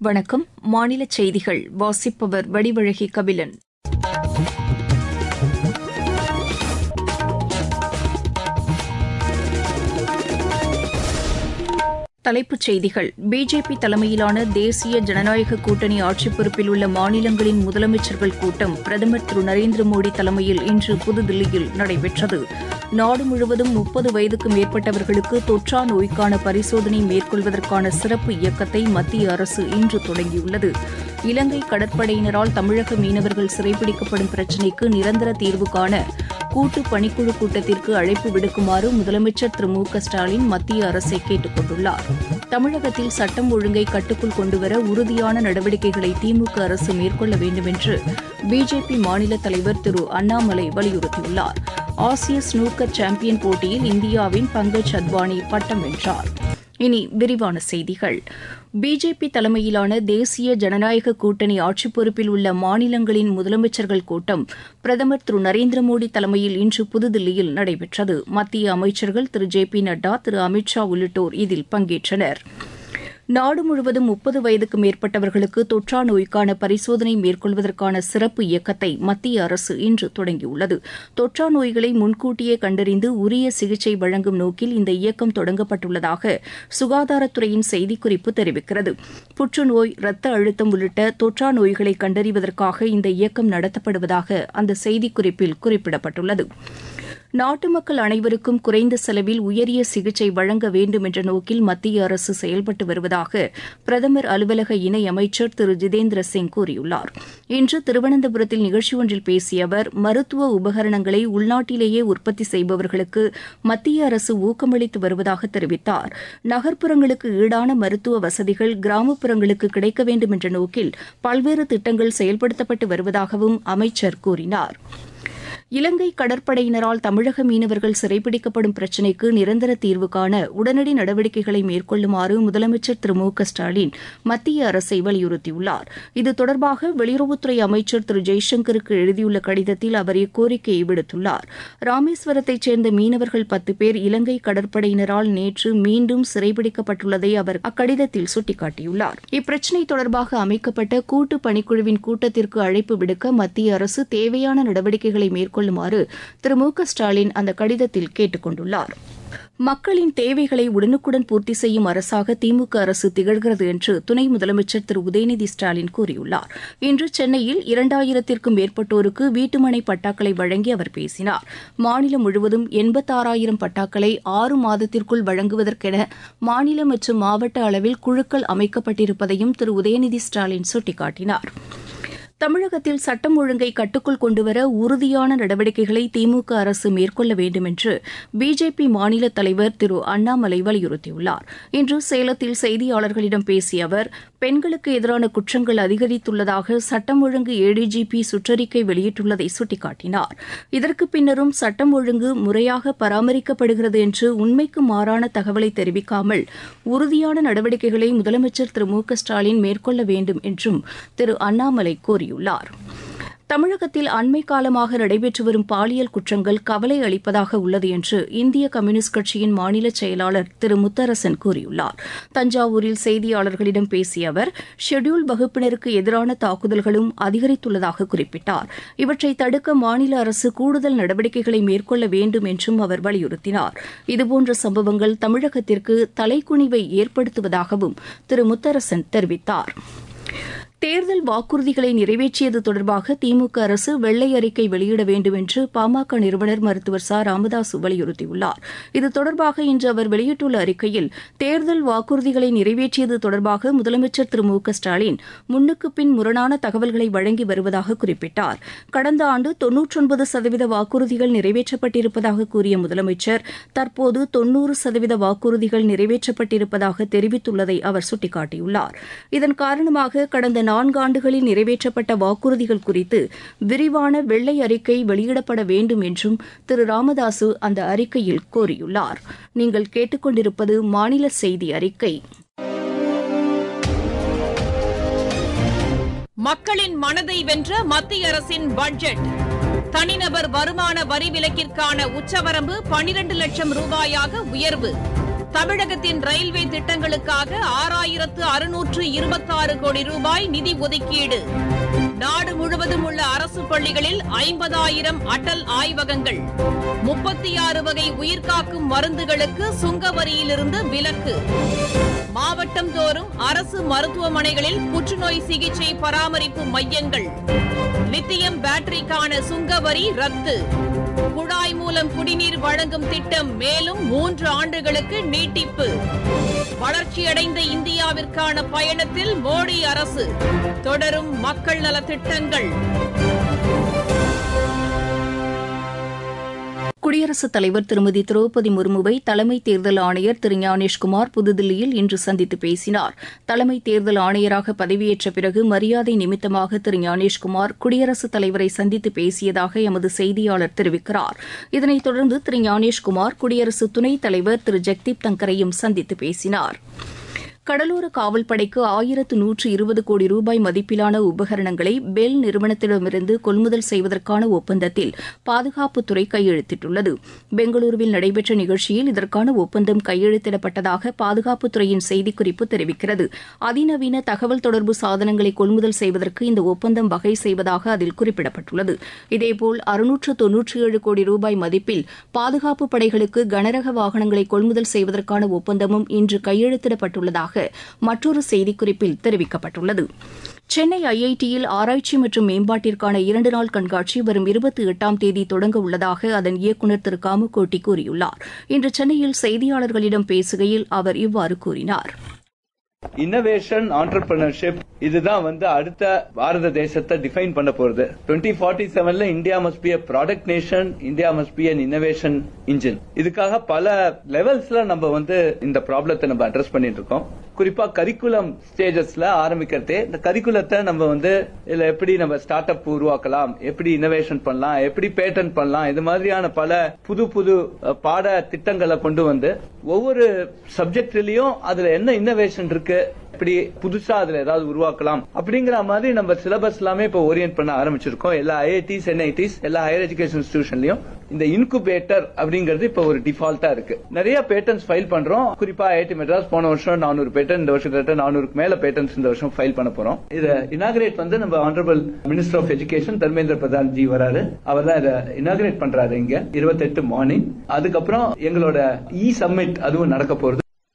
வணக்கம். மாநில செய்திகள் வாசிப்பவர் வடிவழகி கபிலன். தலைப்புச் செய்திகள். பிஜேபி தலைமையிலான தேசிய ஜனநாயக கூட்டணி ஆட்சிப் பொறுப்பில் உள்ள மாநிலங்களின் முதலமைச்சர்கள் கூட்டம் பிரதமர் திரு நரேந்திர மோடி தலைமையில் இன்று புதுதில்லியில் நடைபெற்றது. நாடு முழுவதும் 30 வயதுக்கு மேற்பட்டவர்களுக்கு தொற்றா நோய்க்கான பரிசோதனை மேற்கொள்வதற்கான சிறப்பு இயக்கத்தை மத்திய அரசு இன்று தொடங்கியுள்ளது. இலங்கை கடற்படையினரால் தமிழக மீனவர்கள் சிறைப்பிடிக்கப்படும் பிரச்சினைக்கு நிரந்தர தீர்வு காண கூட்டு பணிக்குழு கூட்டத்திற்கு அழைப்பு விடுக்குமாறு முதலமைச்சர் திரு மு க ஸ்டாலின் மத்திய அரசை கேட்டுக் கொண்டுள்ளார். தமிழகத்தில் சட்டம் ஒழுங்கை கட்டுக்குள் கொண்டுவர உறுதியான நடவடிக்கைகளை திமுக அரசு மேற்கொள்ள வேண்டும் என்று பிஜேபி மாநில தலைவர் திரு அண்ணாமலை வலியுறுத்தியுள்ளார். ஆசிய ஸ்னூக்கர் சாம்பியன் போட்டியில் இந்தியாவின் பங்கஜ் அத்வானி பட்டம் வென்றார். இனி விரிவான செய்திகள். பிஜேபி தலைமையிலான தேசிய ஜனநாயக கூட்டணி ஆட்சிப் பொறுப்பில் உள்ள மாநிலங்களின் முதலமைச்சர்கள் கூட்டம் பிரதமர் திரு நரேந்திர மோடி தலைமையில் இன்று புதுதில்லியில் நடைபெற்றது. மத்திய அமைச்சர்கள் திரு ஜே பி நட்டா, திரு அமித் ஷா உள்ளிட்டோர் இதில் பங்கேற்றனர். நாடு முழுவதும் 30 வயதுக்கு மேற்பட்டவர்களுக்கு தொற்றா நோய்க்கான பரிசோதனை மேற்கொள்வதற்கான சிறப்பு இயக்கத்தை மத்திய அரசு இன்று தொடங்கியுள்ளது. தொற்றா நோய்களை முன்கூட்டியே கண்டறிந்து உரிய சிகிச்சை வழங்கும் நோக்கில் இந்த இயக்கம் தொடங்கப்பட்டுள்ளதாக சுகாதாரத்துறையின் செய்திக்குறிப்பு தெரிவிக்கிறது. புற்றுநோய், இரத்த அழுத்தம் உள்ளிட்ட தொற்றா நோய்களை கண்டறிவதற்காக இந்த இயக்கம் நடத்தப்படுவதாக அந்த செய்திக்குறிப்பில் குறிப்பிடப்பட்டுள்ளது. நாட்டு மக்கள் அனைவருக்கும் குறைந்த செலவில் உயரிய சிகிச்சை வழங்க வேண்டும் என்ற நோக்கில் மத்திய அரசு செயல்பட்டு வருவதாக பிரதமர் அலுவலக இணையமைச்சர் திரு ஜிதேந்திர சிங் கூறியுள்ளார். இன்று திருவனந்தபுரத்தில் நிகழ்ச்சி ஒன்றில் பேசிய அவர், மருத்துவ உபகரணங்களை உள்நாட்டிலேயே உற்பத்தி செய்பவர்களுக்கு மத்திய அரசு ஊக்கமளித்து வருவதாக தெரிவித்தார். நகர்ப்புறங்களுக்கு ஈடான மருத்துவ வசதிகள் கிராமப்புறங்களுக்கு கிடைக்க வேண்டும் என்ற நோக்கில் பல்வேறு திட்டங்கள் செயல்படுத்தப்பட்டு வருவதாகவும் அமைச்சர் கூறினார். இலங்கை கடற்படையினரால் தமிழக மீனவர்கள் சிறைப்பிடிக்கப்படும் பிரச்சினைக்கு நிரந்தர தீர்வு காண உடனடி நடவடிக்கைகளை மேற்கொள்ளுமாறு முதலமைச்சர் திரு மு க ஸ்டாலின் மத்திய அரசை வலியுறுத்தியுள்ளார். இது தொடர்பாக வெளியுறவுத்துறை அமைச்சர் திரு ஜெய்சங்கருக்கு எழுதியுள்ள கடிதத்தில் அவர் இக்கோரிக்கையை விடுத்துள்ளார். ராமேஸ்வரத்தைச் சேர்ந்த மீனவர்கள் 10 பேர் இலங்கை கடற்படையினரால் நேற்று மீண்டும் சிறைப்பிடிக்கப்பட்டுள்ளதை அவர் அக்கடிதத்தில் சுட்டிக்காட்டியுள்ளார். இப்பிரச்சினை தொடர்பாக அமைக்கப்பட்ட கூட்டு பணிக்குழுவின் கூட்டத்திற்கு அழைப்பு விடுக்க மத்திய அரசு தேவையான நடவடிக்கைகளை மேற்கொள்ளுமாறு திரு மு க ஸ்டாலின் அந்த கடிதத்தில் கேட்டுக் கொண்டுள்ளார். மக்களின் தேவைகளை உடனுக்குடன் பூர்த்தி செய்யும் அரசாக திமுக அரசு திகழ்கிறது என்று துணை முதலமைச்சர் திரு உதயநிதி ஸ்டாலின் கூறியுள்ளார். இன்று சென்னையில் 2000த்திற்கும் மேற்பட்டோருக்கு வீட்டுமனை பட்டாக்களை வழங்கி அவர் பேசினார். மாநிலம் முழுவதும் 86,000 பட்டாக்களை 6 மாதத்திற்குள் வழங்குவதற்கென மாநில மற்றும் மாவட்ட அளவில் குழுக்கள் அமைக்கப்பட்டிருப்பதையும் திரு உதயநிதி ஸ்டாலின் சுட்டிக்காட்டினார். தமிழகத்தில் சட்டம் ஒழுங்கை கட்டுக்குள் கொண்டுவர உறுதியான நடவடிக்கைகளை திமுக அரசு மேற்கொள்ள வேண்டும் என்று பிஜேபி மாநில தலைவர் திரு அண்ணாமலை வலியுறுத்தியுள்ளார். இன்று சேலத்தில் செய்தியாளர்களிடம் பேசிய அவர், பெண்களுக்கு எதிரான குற்றங்கள் அதிகரித்துள்ளதாக சட்டம் ஒழுங்கு ஏடிஜிபி சுற்றறிக்கை வெளியிட்டுள்ளதை சுட்டிக்காட்டினார். இதற்கு பின்னரும் சட்டம் ஒழுங்கு முறையாக பராமரிக்கப்படுகிறது என்று உண்மைக்கு மாறான தகவலை தெரிவிக்காமல் உறுதியான நடவடிக்கைகளை முதலமைச்சர் திரு மு க ஸ்டாலின் மேற்கொள்ள வேண்டும் என்றும் திரு அண்ணாமலை கூறியுள்ளார். தமிழகத்தில் அண்மை காலமாக நடைபெற்று வரும் பாலியல் குற்றங்கள் கவலை அளிப்பதாக உள்ளது என்று இந்திய கம்யூனிஸ்ட் கட்சியின் மாநில செயலாளர் திரு முத்தரசன் கூறியுள்ளார். தஞ்சாவூரில் செய்தியாளர்களிடம் பேசிய அவர், ஷெட்யூல்டு வகுப்பினருக்கு எதிரான தாக்குதல்களும் அதிகரித்துள்ளதாக குறிப்பிட்டார். இவற்றை தடுக்க மாநில அரசு கூடுதல் நடவடிக்கைகளை மேற்கொள்ள வேண்டும் என்றும் அவர் வலியுறுத்தினார். இதுபோன்ற சம்பவங்கள் தமிழகத்திற்கு தலைக்குனிவை ஏற்படுத்துவதாகவும் திரு முத்தரசன் தெரிவித்தார். தேர்தல் வாக்குறுதிகளை நிறைவேற்றியது தொடர்பாக திமுக அரசு வெள்ளை அறிக்கை வெளியிட வேண்டும் என்று பாமக நிறுவனர் மருத்துவர் ச ராமதாசு வலியுறுத்தியுள்ளார். இது தொடர்பாக இன்று அவர் வெளியிட்டுள்ள அறிக்கையில், தேர்தல் வாக்குறுதிகளை நிறைவேற்றியது தொடர்பாக முதலமைச்சர் திரு மு க ஸ்டாலின் முன்னுக்கு பின் முரணான தகவல்களை வழங்கி வருவதாக குறிப்பிட்டார். கடந்த ஆண்டு 99% வாக்குறுதிகள் நிறைவேற்றப்பட்டிருப்பதாக கூறிய முதலமைச்சர், தற்போது 90% வாக்குறுதிகள் நிறைவேற்றப்பட்டிருப்பதாக தெரிவித்துள்ளதை அவர் சுட்டிக்காட்டியுள்ளார். இதன் காரணமாக கடந்த 4 ஆண்டுகளில் நிறைவேற்றப்பட்ட வாக்குறுதிகள் குறித்து விரிவான வெள்ளை அறிக்கை வெளியிடப்பட வேண்டும் என்றும் திரு ராமதாசு அந்த அறிக்கையில் கோரியுள்ளார். நீங்கள் கேட்டுக்கொண்டிருப்பது மாநில செய்தி அறிக்கை. மக்களின் மனதை வென்ற மத்திய அரசின் பட்ஜெட். தனிநபர் வருமான வரி விலக்கிற்கான உச்சவரம்பு 12 லட்சம் ரூபாயாக உயர்வு. தமிழகத்தின் ரயில்வே திட்டங்களுக்காக 6626 கோடி ரூபாய் நிதி ஒதுக்கீடு. நாடு முழுவதும் உள்ள அரசு பள்ளிகளில் 50,000 அடல் ஆய்வகங்கள். 36 வகை உயிர்காக்கும் மருந்துகளுக்கு சுங்க வரியிலிருந்து விலக்கு. மாவட்டம் தோறும் அரசு மருத்துவமனைகளில் புற்றுநோய் சிகிச்சை பராமரிப்பு மையங்கள். லித்தியம் பேட்டரிக்கான சுங்க வரி ரத்து. குழாய் மூலம் குடிநீர் வழங்கும் திட்டம் மேலும் 3 ஆண்டுகளுக்கு நீட்டிப்பு. வளர்ச்சியடைந்த இந்தியாவிற்கான பயணத்தில் மோடி அரசு. தொடரும் மக்கள் நலத் திட்டங்கள். குடியரசுத் தலைவர் திருமதி திரௌபதி முர்முவை தலைமை தேர்தல் ஆணையர் திரு ஞானேஷ்குமார் புதுதில்லியில் இன்று சந்தித்து பேசினார். தலைமை தேர்தல் ஆணையராக பதவியேற்ற பிறகு மரியாதை நிமித்தமாக திரு ஞானேஷ்குமார் குடியரசுத் தலைவரை சந்தித்து பேசியதாக எமது செய்தியாளர் தெரிவிக்கிறார். இதனைத் தொடர்ந்து திரு ஞானேஷ்குமார் குடியரசு துணைத் தலைவர் திரு ஜெக்தீப் தங்கரையும் சந்தித்து பேசினார். கடலோர காவல்படைக்கு 1120 கோடி ரூபாய் மதிப்பிலான உபகரணங்களை பெல் நிறுவனத்திடமிருந்து கொள்முதல் செய்வதற்கான ஒப்பந்தத்தில் பாதுகாப்புத்துறை கையெழுத்திட்டுள்ளது. பெங்களூருவில் நடைபெற்ற நிகழ்ச்சியில் இதற்கான ஒப்பந்தம் கையெழுத்திடப்பட்டதாக பாதுகாப்புத்துறையின் செய்திக்குறிப்பு தெரிவிக்கிறது. அதிநவீன தகவல் தொடர்பு சாதனங்களை கொள்முதல் செய்வதற்கு இந்த ஒப்பந்தம் வகை செய்வதாக அதில் குறிப்பிடப்பட்டுள்ளது. இதேபோல் 697 கோடி ரூபாய் மதிப்பில் பாதுகாப்பு படைகளுக்கு கனரக வாகனங்களை கொள்முதல் செய்வதற்கான ஒப்பந்தமும் இன்று கையெழுத்திடப்பட்டுள்ளதாக மற்றொரு செய்திக்குறிப்பில் தெரிவிக்கப்பட்டுள்ளது. சென்னை ஐஐடியில் ஆராய்ச்சி மற்றும் மேம்பாட்டிற்கான 2 நாள் கண்காட்சி வரும் 28ஆம் தேதி தொடங்க உள்ளதாக அதன் இயக்குநர் திரு காமகோட்டி கூறியுள்ளார். இன்று சென்னையில் செய்தியாளர்களிடம் பேசுகையில் அவர் இவ்வாறு கூறினார். இன்னோவேஷன், ஆண்டர்பிரினர்ஷிப் இதுதான் அடுத்த பாரத தேசத்தை டிஃபைன் பண்ண போறது. 2047ல India must be a product nation, India must be an innovation engine. இதுக்காக பல லெவல்ஸ்ல நம்ம இந்த ப்ராப்ளத்தை நம்ம அட்ரஸ் பண்ணிட்டு இருக்கோம். குறிப்பா கரிக்குலம் ஸ்டேஜஸ்ல ஆரம்பிக்கிறதே இந்த கரிக்குலத்தை நம்ம இதுல எப்படி நம்ம ஸ்டார்ட் அப் உருவாக்கலாம், எப்படி இன்னோவேஷன் பண்ணலாம், எப்படி பேட்டன்ட் பண்ணலாம், இது மாதிரியான பல புது புது பாட திட்டங்களை கொண்டு ஒவ்வொரு சப்ஜெக்ட்லயும் அதுல என்ன இன்னோவேஷன் இருக்கு, எப்படி புதுசா அதுல ஏதாவது உருவாக்கலாம் அப்படிங்கிற மாதிரி நம்ம சிலபஸ் எல்லாமே இப்ப ஓரியன்ட் பண்ண ஆரம்பிச்சிருக்கோம். எல்லா ஐஐடிஸ், என்ஐடிஸ், எல்லா ஹையர் எஜுகேஷன் இன்ஸ்டிடியூஷன்லயும் இந்த இன்குபேட்டர் அப்படிங்கிறது இப்ப ஒரு டிஃபால்ட்டா இருக்கு. நிறைய பேட்டன்ஸ் ஃபைல் பண்றோம். குறிப்பா ஐஐடி மெட்ராஸ் போன வருஷம் 400 பேட்டன், இந்த வருஷம் 400க்கு மேல பேட்டன்ஸ் இந்த வருஷம் ஃபைல் பண்ண போறோம். இதை இனாகிரேட் நம்ம honourable minister of education Dharmendra Pradhan ji வராரு. அவர் தான் இதை இனாகிரேட் பண்றாரு இங்க 28 மார்னிங். அதுக்கப்புறம் எங்களோட சம்மிட் அதுவும் நடக்க போறது.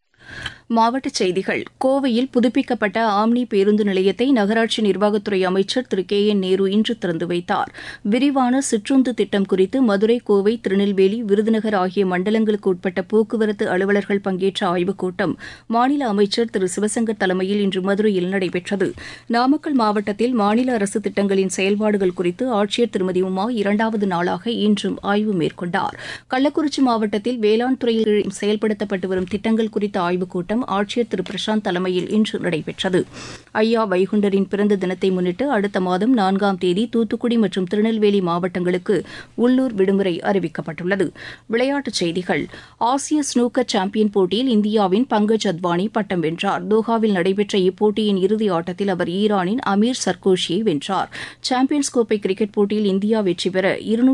மாவட்டச் செய்திகள். கோவையில் புதுப்பிக்கப்பட்ட ஆம்னி பேருந்து நிலையத்தை நகராட்சி நிர்வாகத்துறை அமைச்சர் திரு கே என் நேரு இன்று திறந்து வைத்தார். விரிவான சிற்றுந்து திட்டம் குறித்து மதுரை, கோவை, திருநெல்வேலி, விருதுநகர் ஆகிய மண்டலங்களுக்கு உட்பட்ட போக்குவரத்து அலுவலர்கள் பங்கேற்ற ஆய்வுக் கூட்டம் மாநில அமைச்சர் திரு சிவசங்கர் தலைமையில் இன்று மதுரையில் நடைபெற்றது. நாமக்கல் மாவட்டத்தில் மாநில அரசு திட்டங்களின் செயல்பாடுகள் குறித்து ஆட்சியர் திருமதி உமா 2வது நாளாக இன்றும் ஆய்வு மேற்கொண்டார். கள்ளக்குறிச்சி மாவட்டத்தில் வேளாண் துறையில் செயல்படுத்தப்பட்டு வரும் திட்டங்கள் குறித்த ஆய்வுக் கூட்டம் ஆட்சியர் திரு பிரசாந்த் தலைமையில் இன்று நடைபெற்றது. ஐயா வைகுண்டரின் பிறந்த தினத்தை முன்னிட்டு அடுத்த மாதம் 4ஆம் தேதி தூத்துக்குடி மற்றும் திருநெல்வேலி மாவட்டங்களுக்கு உள்ளூர் விடுமுறை அறிவிக்கப்பட்டுள்ளது. விளையாட்டுச் செய்திகள். ஆசிய ஸ்னூக்கர் சாம்பியன் போட்டியில் இந்தியாவின் பங்கஜ் அத்வானி பட்டம் வென்றார். தோஹாவில் நடைபெற்ற இப்போட்டியின் இறுதி ஆட்டத்தில் அவர் ஈரானின் அமீர் சர்கோஷியை வென்றார். சாம்பியன்ஸ் கோப்பை கிரிக்கெட் போட்டியில் இந்தியா வெற்றி பெற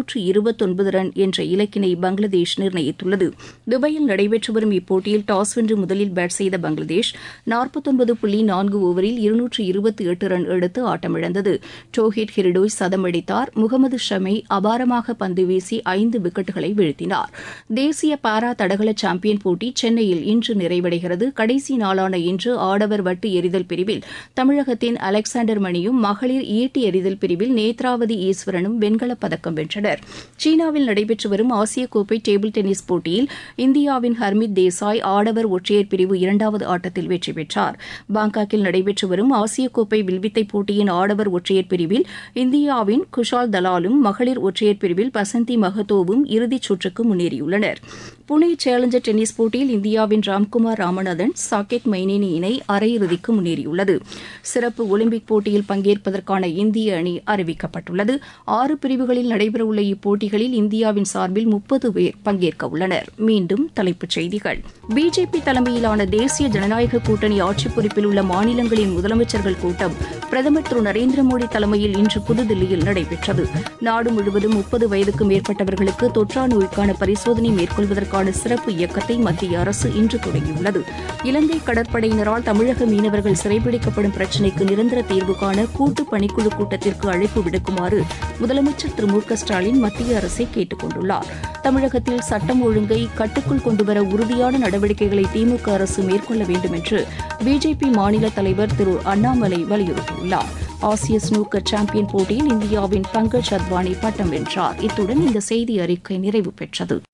229 ரன் என்ற இலக்கினை பங்களாதேஷ் நிர்ணயித்துள்ளது. துபாயில் நடைபெற்று வரும் இப்போட்டியில் டாஸ் வென்று முதலில் பேட் செய்த பங்களாதேஷ் 49.4 ஓவரில் 228 ரன் எடுத்து ஆட்டமிழந்தது. டோஹித் ஹிரிடோய் சதம் அடித்தார். முகமது ஷமி அபாரமாக பந்து வீசி 5 விக்கெட்டுகளை வீழ்த்தினார். தேசிய பாரா தடகள சாம்பியன் போட்டி சென்னையில் இன்று நிறைவடைகிறது. கடைசி நாளான இன்று ஆடவர் வட்டு எறிதல் பிரிவில் தமிழகத்தின் அலெக்சாண்டர் மணியும், மகளிர் ஈட்டி எறிதல் பிரிவில் நேத்ராவதி ஈஸ்வரனும் வெண்கலப் பதக்கம் வென்றனர். சீனாவில் நடைபெற்று வரும் ஆசிய கோப்பை டேபிள் டென்னிஸ் போட்டியில் இந்தியாவின் ஹர்மித் தேசாய் ஆடவர் ஒற்றையர் பிரிவு 2வது ஆட்டத்தில் வெற்றி பெற்றார். பாங்காக்கில் நடைபெற்று வரும் ஆசிய கோப்பை வில்வித்தை போட்டியின் ஆடவர் ஒற்றையர் பிரிவில் இந்தியாவின் குஷால் தலாலும், மகளிர் ஒற்றையர் பிரிவில் பசந்தி மகத்தோவும் இறுதிச் சுற்றுக்கு முன்னேறியுள்ளனர். புனே சேலஞ்சர் டென்னிஸ் போட்டியில் இந்தியாவின் ராம்குமார் ராமநாதன், சாகேத் மைனேனி இணை அரையிறுதிக்கு முன்னேறியுள்ளது. சிறப்பு ஒலிம்பிக் போட்டியில் பங்கேற்பதற்கான இந்திய அணி அறிவிக்கப்பட்டுள்ளது. 6 பிரிவுகளில் நடைபெறவுள்ள இப்போட்டிகளில் இந்தியாவின் சார்பில் 30 பேர் பங்கேற்க உள்ளனர். மீண்டும் தலைப்புச் செய்திகள். பிஜேபி தலைமையிலான தேசிய ஜனநாயக கூட்டணி ஆட்சிப் பொறுப்பில் உள்ள மாநிலங்களின் முதலமைச்சர்கள் கூட்டம் பிரதமர் திரு நரேந்திர மோடி தலைமையில் இன்று புதுதில்லியில் நடைபெற்றது. நாடு முழுவதும் 30 வயதுக்கு மேற்பட்டவர்களுக்கு தொற்றா நோய்க்கான பரிசோதனை மேற்கொள்வதற்கான மீட்பதற்கான சிறப்பு இயக்கத்தை மத்திய அரசு இன்று தொடங்கியுள்ளது. இலங்கை கடற்படையினரால் தமிழக மீனவர்கள் சிறைபிடிக்கப்படும் பிரச்சினைக்கு நிரந்தர தீர்வு காண கூட்டு பணிக்குழு கூட்டத்திற்கு அழைப்பு விடுக்குமாறு முதலமைச்சர் திரு மு.க.ஸ்டாலின் மத்திய அரசை கேட்டுக் கொண்டுள்ளார். தமிழகத்தில் சட்டம் ஒழுங்கை கட்டுக்குள் கொண்டுவர உறுதியான நடவடிக்கைகளை திமுக அரசு மேற்கொள்ள வேண்டும் என்று பிஜேபி மாநில தலைவர் திரு அண்ணாமலை வலியுறுத்தியுள்ளார். ஆசிய ஸ்னூக்கர் சாம்பியன் போட்டியில் இந்தியாவின் பங்கஜ் அத்வானி பட்டம் வென்றார். இத்துடன் இந்த செய்தி அறிக்கை நிறைவு பெற்றது.